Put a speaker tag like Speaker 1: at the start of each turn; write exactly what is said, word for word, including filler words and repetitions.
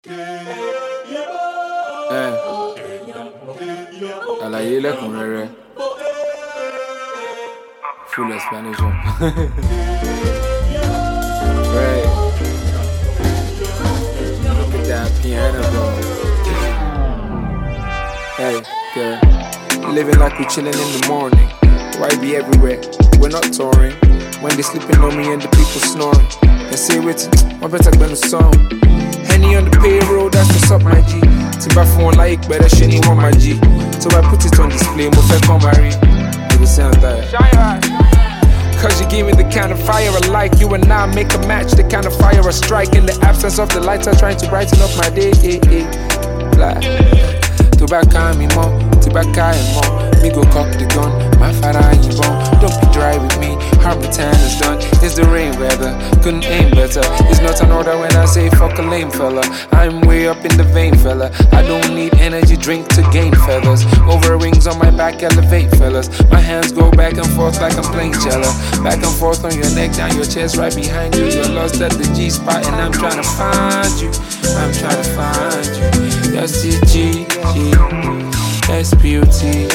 Speaker 1: Eh, àlàyé lẹ́kùnrẹ́rẹ́. Full explanation. Right. Look at that piano, bro. Hey, girl. Living like we're chilling in the morning. Why be everywhere? We're not touring. When they sleeping on me and the people snoring. And say wait, my better than the song. Henny on the payroll, that's what's up, my G. Tiba phone like better shiny one, my G. So I put it on display, mo fe come marry. You will sound that. Cause you give me the kind of fire I like. You and I make a match, the kind of fire I strike. In the absence of the lights, I'm trying to brighten up my day. Eh, eh. Like, Tobacco me more, tobacco and more. Me go cock the gun, my father you born. Don't be dry with me, half my time is done. It's the rain weather, couldn't aim better. It's not an order when I say fuck a lame fella. I'm way up in the vein, fella. I don't need energy drink to gain feathers. Over rings on my back, elevate fellas. My hands go back and forth like I'm playing cello. Back and forth on your neck, down your chest, right behind you. You're lost at the G spot and I'm trying to find you. I'm trying to find you. That's the G, G, S P U T.